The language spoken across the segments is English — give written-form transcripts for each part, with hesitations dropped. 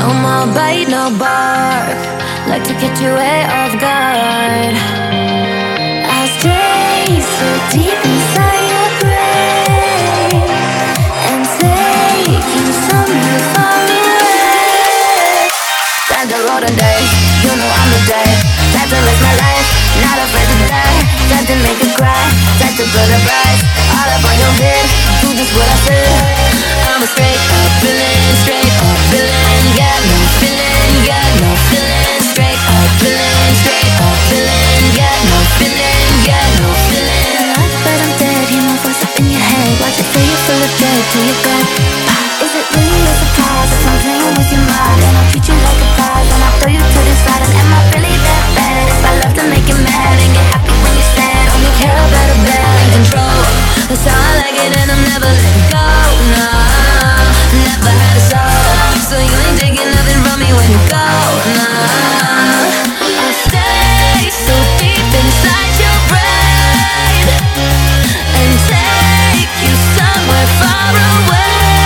more bite, no bark. Like to get you way off guard. I'll stay so deep inside your brain and take you somewhere far away. Time to roll the dice, you know I'm the type. Time to live my life, not afraid to die. Time to make you cry, time to put a price all up on your head, do just what I said. I'm a straight up villain, straight up villain. Got no feeling, got no feeling. Straight up villain, straight up villain. Got no feeling, got no feeling. Life but I'm dead, hear my voice up in your head. Watch it fill you full of dread till you go. Is it really a surprise if I'm playing with your mind? And I'll treat you like a prize, and I'll throw you to the side. And am I really that bad? If I love to make you mad and get happy when you're sad, only care about a bad and control. That's how I like it, and I'm never letting go. No, never had a soul, so you ain't taking nothing from me when you go. No, I'll stay so deep inside your brain and take you somewhere far away.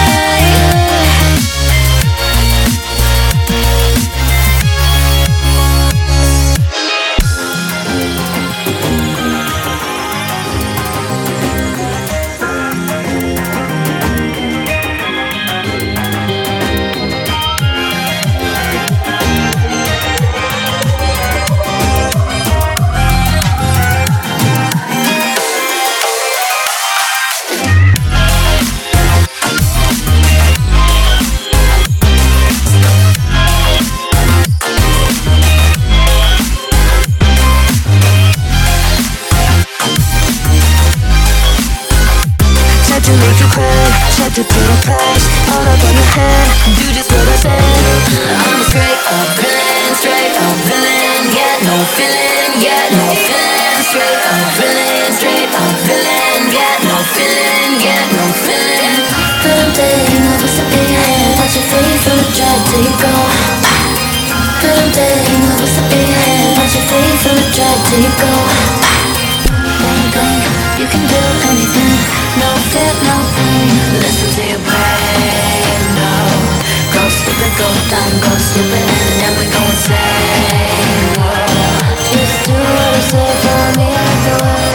To make you cry, tried to put a price all up on your head, do just what I said. I'm a straight up villain, straight up villain. Got no feeling, got no feeling. Straight up villain, straight up villain. Got no feeling, got no feeling. But I'm dead, you know what's up in your head. Watch your face full of dread till you go. But I'm dead, you know what's up in your head. Watch your face full of dread till you go. Bang bang, you can do anything. No fear, no pain. Listen to your brain, no. Go stupid, go dumb, go stupid, and then we go insane. Just do what I say for me either way.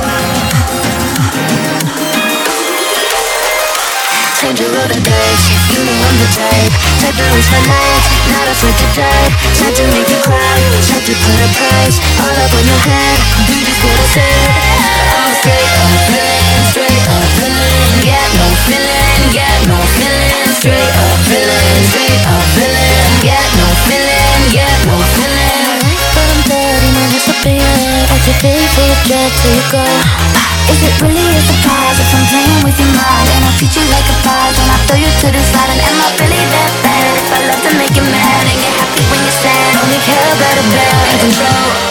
Time to roll the dice, you know I'm the type. Time to lose my life, not afraid to die. Time to make you cry, time to put a price all up on your head, do just what I said. I'm straight up villain, straight up villain. Got no feeling, got no feeling. Straight up villain, straight up villain. Got no feeling, got no feeling. But I'm dead, you know what's up in your head. Watch your face full of dread till you go. Is it really a surprise if I'm playing with your mind? And I'll treat you like a prize when I throw you to the side. And am I really that bad? If I love to make you mad and get happy when you're sad, only care about a bad and control.